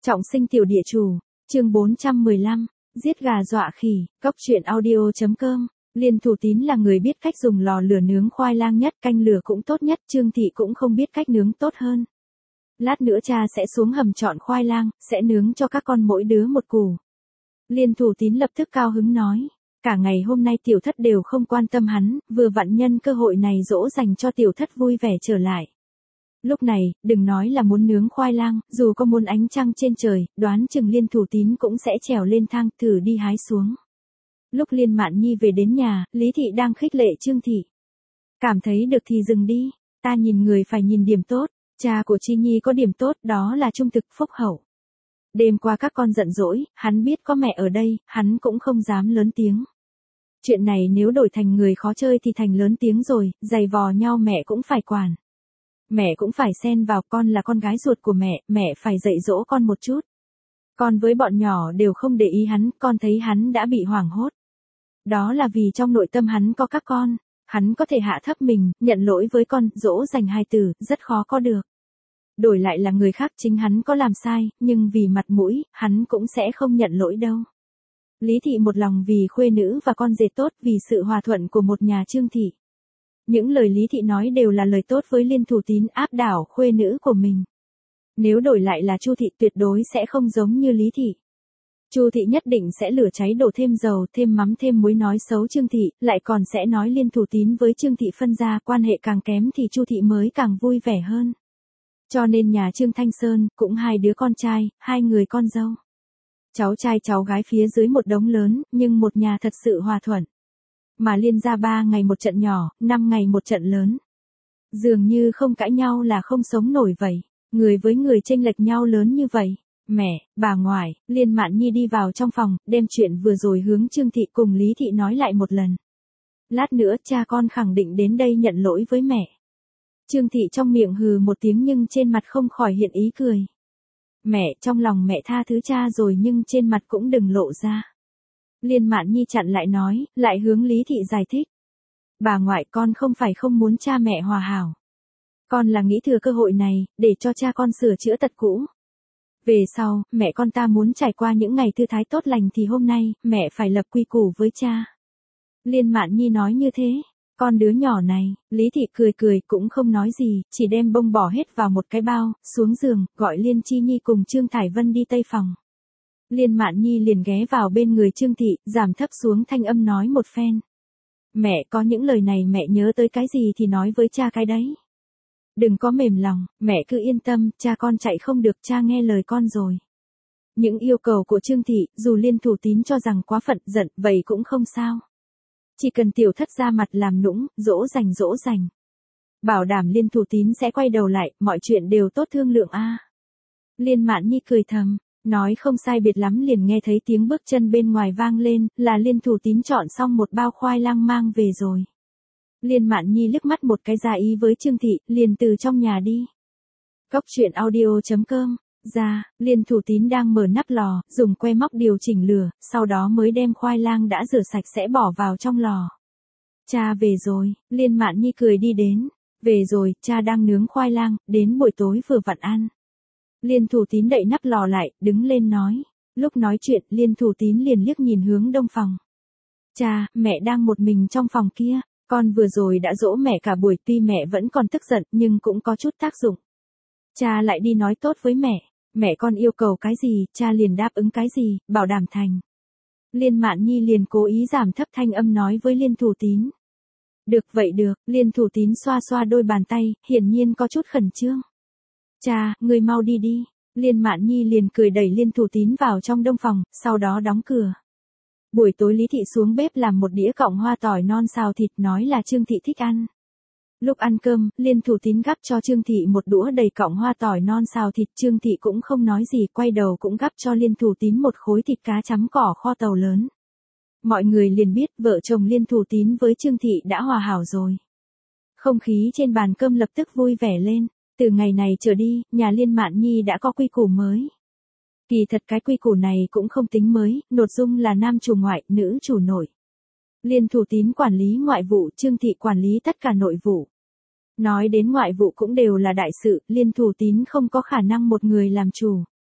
Trọng sinh tiểu địa chủ, chương 415, giết gà dọa khỉ, cóc truyện audio.com. Liên Thủ Tín là người biết cách dùng lò lửa nướng khoai lang nhất, canh lửa cũng tốt nhất, Trương Thị cũng không biết cách nướng tốt hơn. Lát nữa cha sẽ xuống hầm chọn khoai lang, sẽ nướng cho các con mỗi đứa một củ. Liên Thủ Tín lập tức cao hứng nói. Cả ngày hôm nay tiểu thất đều không quan tâm hắn, vừa vặn nhân cơ hội này dỗ dành cho tiểu thất vui vẻ trở lại. Lúc này, đừng nói là muốn nướng khoai lang, dù có muốn ánh trăng trên trời, đoán chừng Liên Thủ Tín cũng sẽ trèo lên thang thử đi hái xuống. Lúc Liên Mạn Nhi về đến nhà, Lý Thị đang khích lệ Trương Thị. Cảm thấy được thì dừng đi, ta nhìn người phải nhìn điểm tốt, cha của Chi Nhi có điểm tốt, đó là trung thực phúc hậu. Đêm qua các con giận dỗi, hắn biết có mẹ ở đây, hắn cũng không dám lớn tiếng. Chuyện này nếu đổi thành người khó chơi thì thành lớn tiếng rồi, giày vò nhau mẹ cũng phải quản. Mẹ cũng phải xen vào, con là con gái ruột của mẹ phải dạy dỗ con một chút. Con với bọn nhỏ đều không để ý hắn, con thấy hắn đã bị hoảng hốt. Đó là vì trong nội tâm hắn có các con, hắn có thể hạ thấp mình, nhận lỗi với con, dỗ dành hai từ, rất khó có được. Đổi lại là người khác chính hắn có làm sai, nhưng vì mặt mũi, hắn cũng sẽ không nhận lỗi đâu. Lý Thị một lòng vì khuê nữ và con rể tốt, vì sự hòa thuận của một nhà Trương Thị. Những lời Lý Thị nói đều là lời tốt với Liên Thủ Tín, áp đảo khuê nữ của mình. Nếu đổi lại là Chu Thị tuyệt đối sẽ không giống như Lý Thị. Chu Thị nhất định sẽ lửa cháy đổ thêm dầu, thêm mắm thêm muối nói xấu Trương Thị, lại còn sẽ nói Liên Thủ Tín với Trương Thị phân ra, quan hệ càng kém thì Chu Thị mới càng vui vẻ hơn. Cho nên nhà Trương Thanh Sơn, cũng hai đứa con trai, hai người con dâu. Cháu trai cháu gái phía dưới một đống lớn, nhưng một nhà thật sự hòa thuận. Mà Liên gia 3 ngày một trận nhỏ, 5 ngày một trận lớn. Dường như không cãi nhau là không sống nổi vậy. Người với người chênh lệch nhau lớn như vậy. Mẹ, bà ngoại, Liên Mạn Nhi đi vào trong phòng, đem chuyện vừa rồi hướng Trương Thị cùng Lý Thị nói lại một lần. Lát nữa cha con khẳng định đến đây nhận lỗi với mẹ. Trương Thị trong miệng hừ một tiếng nhưng trên mặt không khỏi hiện ý cười. Mẹ, trong lòng mẹ tha thứ cha rồi nhưng trên mặt cũng đừng lộ ra. Liên Mạn Nhi chặn lại nói, lại hướng Lý Thị giải thích. Bà ngoại, con không phải không muốn cha mẹ hòa hảo. Con là nghĩ thừa cơ hội này, để cho cha con sửa chữa tật cũ. Về sau, mẹ con ta muốn trải qua những ngày thư thái tốt lành thì hôm nay, mẹ phải lập quy củ với cha. Liên Mạn Nhi nói như thế. Con đứa nhỏ này, Lý Thị cười cũng không nói gì, chỉ đem bông bỏ hết vào một cái bao, xuống giường, gọi Liên Chi Nhi cùng Trương Thải Vân đi tây phòng. Liên Mạn Nhi liền ghé vào bên người Trương Thị, giảm thấp xuống thanh âm nói một phen. Mẹ, có những lời này mẹ nhớ tới cái gì thì nói với cha cái đấy. Đừng có mềm lòng, mẹ cứ yên tâm, cha con chạy không được, cha nghe lời con rồi. Những yêu cầu của Trương Thị, dù Liên Thủ Tín cho rằng quá phận giận, vậy cũng không sao. Chỉ cần tiểu thất ra mặt làm nũng, dỗ dành. Bảo đảm Liên Thủ Tín sẽ quay đầu lại, mọi chuyện đều tốt thương lượng a. Liên Mạn Nhi cười thầm, nói không sai biệt lắm liền nghe thấy tiếng bước chân bên ngoài vang lên, là Liên Thủ Tín chọn xong một bao khoai lang mang về rồi. Liên Mạn Nhi liếc mắt một cái ra ý với Trương Thị, liền từ trong nhà đi. Cóc truyện audio.com. Ra, Liên Thủ Tín đang mở nắp lò, dùng que móc điều chỉnh lửa, sau đó mới đem khoai lang đã rửa sạch sẽ bỏ vào trong lò. Cha về rồi, Liên Mạn Nhi cười đi đến. Về rồi, cha đang nướng khoai lang, đến buổi tối vừa vặn ăn. Liên Thủ Tín đậy nắp lò lại, đứng lên nói. Lúc nói chuyện, Liên Thủ Tín liền liếc nhìn hướng đông phòng. Cha, mẹ đang một mình trong phòng kia, con vừa rồi đã dỗ mẹ cả buổi, tuy mẹ vẫn còn tức giận nhưng cũng có chút tác dụng. Cha lại đi nói tốt với mẹ con yêu cầu cái gì, cha liền đáp ứng cái gì, bảo đảm thành. Liên Mạn Nhi liền cố ý giảm thấp thanh âm nói với Liên Thủ Tín. Được vậy được, Liên Thủ Tín xoa xoa đôi bàn tay, hiển nhiên có chút khẩn trương. Cha, người mau đi đi. Liên Mạn Nhi liền cười đẩy Liên Thủ Tín vào trong đông phòng, sau đó đóng cửa. Buổi tối Lý Thị xuống bếp làm một đĩa cọng hoa tỏi non xào thịt, nói là Trương Thị thích ăn. Lúc ăn cơm, Liên Thủ Tín gắp cho Trương Thị một đũa đầy cọng hoa tỏi non xào thịt, Trương Thị cũng không nói gì, quay đầu cũng gắp cho Liên Thủ Tín một khối thịt cá chấm cỏ kho tàu lớn. Mọi người liền biết vợ chồng Liên Thủ Tín với Trương Thị đã hòa hảo rồi. Không khí trên bàn cơm lập tức vui vẻ lên, từ ngày này trở đi, nhà Liên Mạn Nhi đã có quy củ mới. Kỳ thật cái quy củ này cũng không tính mới, nội dung là nam chủ ngoại, nữ chủ nội. Liên Thủ Tín quản lý ngoại vụ, Trương Thị quản lý tất cả nội vụ. Nói đến ngoại vụ cũng đều là đại sự, Liên Thủ Tín không có khả năng một người làm chủ.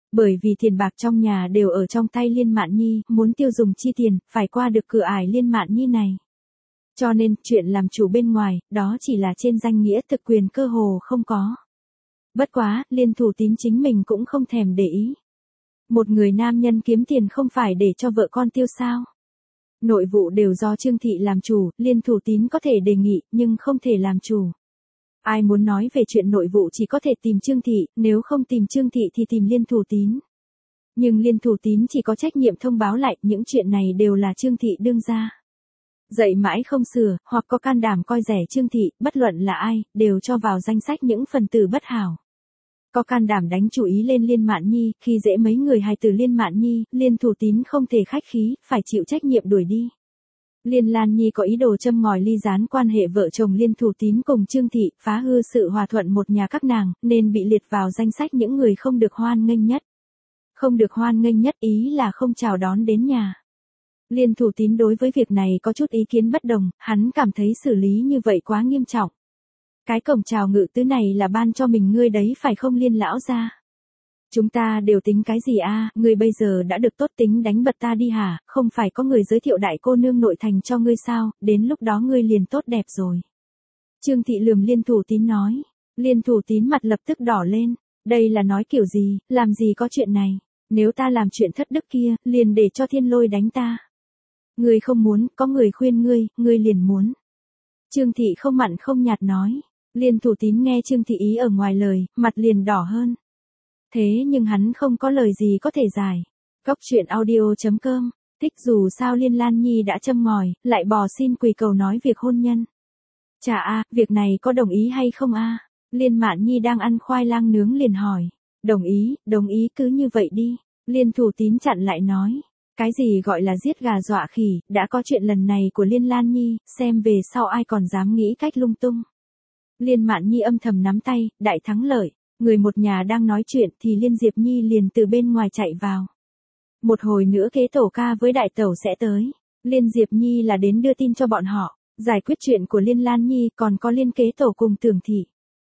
Bởi vì tiền bạc trong nhà đều ở trong tay Liên Mạn Nhi, muốn tiêu dùng chi tiền, phải qua được cửa ải Liên Mạn Nhi này. Cho nên, chuyện làm chủ bên ngoài, đó chỉ là trên danh nghĩa, thực quyền cơ hồ không có. Bất quá, Liên Thủ Tín chính mình cũng không thèm để ý. Một người nam nhân kiếm tiền không phải để cho vợ con tiêu sao. Nội vụ đều do Trương Thị làm chủ, Liên Thủ Tín có thể đề nghị, nhưng không thể làm chủ. Ai muốn nói về chuyện nội vụ chỉ có thể tìm Trương Thị, nếu không tìm Trương Thị thì tìm Liên Thủ Tín. Nhưng Liên Thủ Tín chỉ có trách nhiệm thông báo lại, những chuyện này đều là Trương Thị đương ra. Dạy mãi không sửa, hoặc có can đảm coi rẻ Trương Thị, bất luận là ai, đều cho vào danh sách những phần tử bất hảo. Có can đảm đánh chủ ý lên Liên Mạn Nhi, khi dễ mấy người hài tử Liên Mạn Nhi, Liên Thủ Tín không thể khách khí, phải chịu trách nhiệm đuổi đi. Liên Lan Nhi có ý đồ châm ngòi ly gián quan hệ vợ chồng Liên Thủ Tín cùng Trương Thị, phá hư sự hòa thuận một nhà các nàng, nên bị liệt vào danh sách những người không được hoan nghênh nhất. Không được hoan nghênh nhất ý là không chào đón đến nhà. Liên Thủ Tín đối với việc này có chút ý kiến bất đồng, hắn cảm thấy xử lý như vậy quá nghiêm trọng. Cái cổng chào ngự tứ này là ban cho mình ngươi đấy phải không Liên lão gia? Chúng ta đều tính cái gì a? Ngươi bây giờ đã được tốt tính đánh bật ta đi hả, không phải có người giới thiệu đại cô nương nội thành cho ngươi sao, đến lúc đó ngươi liền tốt đẹp rồi. Trương Thị lườm Liên Thủ Tín nói. Liên Thủ Tín mặt lập tức đỏ lên, đây là nói kiểu gì, làm gì có chuyện này, nếu ta làm chuyện thất đức kia, liền để cho Thiên Lôi đánh ta. Ngươi không muốn, có người khuyên ngươi liền muốn. Trương Thị không mặn không nhạt nói. Liên Thủ Tín nghe Trương Thị ý ở ngoài lời, mặt liền đỏ hơn. Thế nhưng hắn không có lời gì có thể giải. Cóc truyện audio.com, thích dù sao Liên Lan Nhi đã châm ngòi, lại bò xin quỳ cầu nói việc hôn nhân. Chà a, việc này có đồng ý hay không a? Liên Mạn Nhi đang ăn khoai lang nướng liền hỏi. Đồng ý cứ như vậy đi. Liên Thủ Tín chặn lại nói. Cái gì gọi là giết gà dọa khỉ, đã có chuyện lần này của Liên Lan Nhi, xem về sau ai còn dám nghĩ cách lung tung. Liên Mạn Nhi âm thầm nắm tay, đại thắng lợi, người một nhà đang nói chuyện thì Liên Diệp Nhi liền từ bên ngoài chạy vào. Một hồi nữa kế tổ ca với đại tẩu sẽ tới, Liên Diệp Nhi là đến đưa tin cho bọn họ, giải quyết chuyện của Liên Lan Nhi còn có Liên kế tổ cùng Tưởng Thị.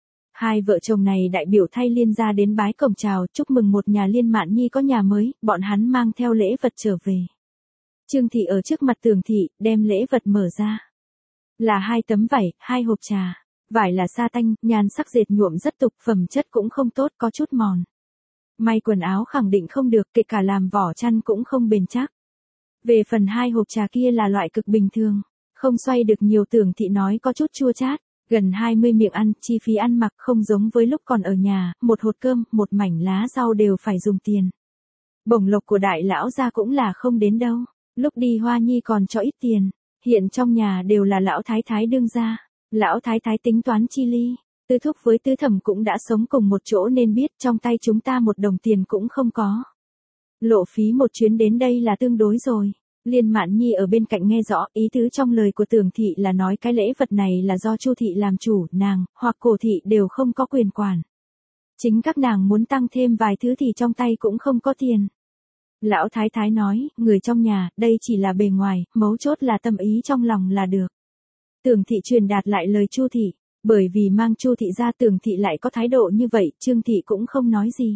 Hai vợ chồng này đại biểu thay Liên gia đến bái cổng chào, chúc mừng một nhà Liên Mạn Nhi có nhà mới, bọn hắn mang theo lễ vật trở về. Trương Thị ở trước mặt Tưởng Thị, đem lễ vật mở ra. Là 2 tấm vải, 2 hộp trà. Vải là sa tanh, nhan sắc dệt nhuộm rất tục, phẩm chất cũng không tốt, có chút mòn. May quần áo khẳng định không được, kể cả làm vỏ chăn cũng không bền chắc. Về phần 2 hộp trà kia là loại cực bình thường, không xoay được nhiều. Tưởng Thị nói có chút chua chát, gần 20 miệng ăn, chi phí ăn mặc không giống với lúc còn ở nhà, một hột cơm, một mảnh lá rau đều phải dùng tiền. Bổng lộc của đại lão gia cũng là không đến đâu, lúc đi Hoa Nhi còn cho ít tiền, hiện trong nhà đều là lão thái thái đương gia. Lão thái thái tính toán chi ly, Tứ thúc với tứ thẩm cũng đã sống cùng một chỗ nên biết trong tay chúng ta một đồng tiền cũng không có. Lộ phí một chuyến đến đây là tương đối rồi. Liên Mạn Nhi ở bên cạnh nghe rõ, ý tứ trong lời của Tưởng Thị là nói cái lễ vật này là do Chu Thị làm chủ, nàng, hoặc Cổ Thị đều không có quyền quản. Chính các nàng muốn tăng thêm vài thứ thì trong tay cũng không có tiền. Lão Thái Thái nói, người trong nhà, đây chỉ là bề ngoài, mấu chốt là tâm ý trong lòng là được. Tưởng Thị truyền đạt lại lời Chu Thị, bởi vì mang Chu Thị ra Tưởng Thị lại có thái độ như vậy, Trương Thị cũng không nói gì.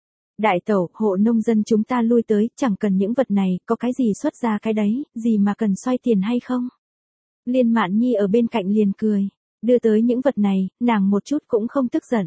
Đại tẩu, hộ nông dân chúng ta lui tới, chẳng cần những vật này, có cái gì xuất ra cái đấy, gì mà cần xoay tiền hay không? Liên Mạn Nhi ở bên cạnh liền cười, đưa tới những vật này, nàng một chút cũng không tức giận.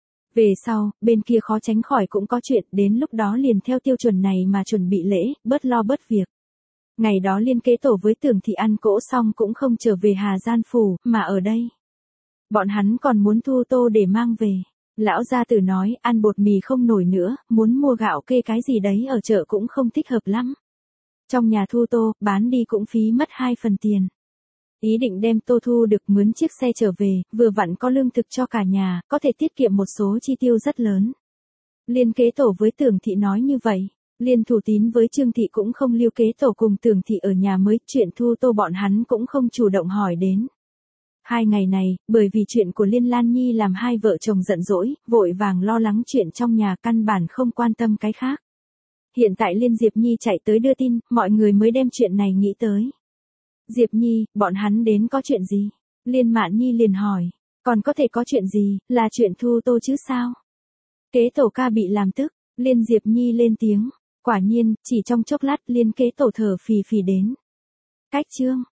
Về sau, bên kia khó tránh khỏi cũng có chuyện, đến lúc đó liền theo tiêu chuẩn này mà chuẩn bị lễ, bớt lo bớt việc. Ngày đó Liên kế tổ với Tưởng Thị ăn cỗ xong cũng không trở về Hà Gian Phủ, mà ở đây. Bọn hắn còn muốn thu tô để mang về. Lão gia tử nói, ăn bột mì không nổi nữa, muốn mua gạo kê cái gì đấy ở chợ cũng không thích hợp lắm. Trong nhà thu tô, bán đi cũng phí mất 2 phần tiền. Ý định đem tô thu được mướn chiếc xe trở về, vừa vặn có lương thực cho cả nhà, có thể tiết kiệm một số chi tiêu rất lớn. Liên kế tổ với Tưởng Thị nói như vậy. Liên Thủ Tín với Trương Thị cũng không lưu kế tổ cùng Tưởng Thị ở nhà mới, chuyện thu tô bọn hắn cũng không chủ động hỏi đến. 2 ngày này, bởi vì chuyện của Liên Lan Nhi làm hai vợ chồng giận dỗi, vội vàng lo lắng chuyện trong nhà, căn bản không quan tâm cái khác. Hiện tại Liên Diệp Nhi chạy tới đưa tin, mọi người mới đem chuyện này nghĩ tới. Diệp Nhi, bọn hắn đến có chuyện gì? Liên Mạn Nhi liền hỏi, còn có thể có chuyện gì, là chuyện thu tô chứ sao? Kế tổ ca bị làm tức, Liên Diệp Nhi lên tiếng. Quả nhiên, chỉ trong chốc lát Liên kế tổ thở phì phì đến. Cách chương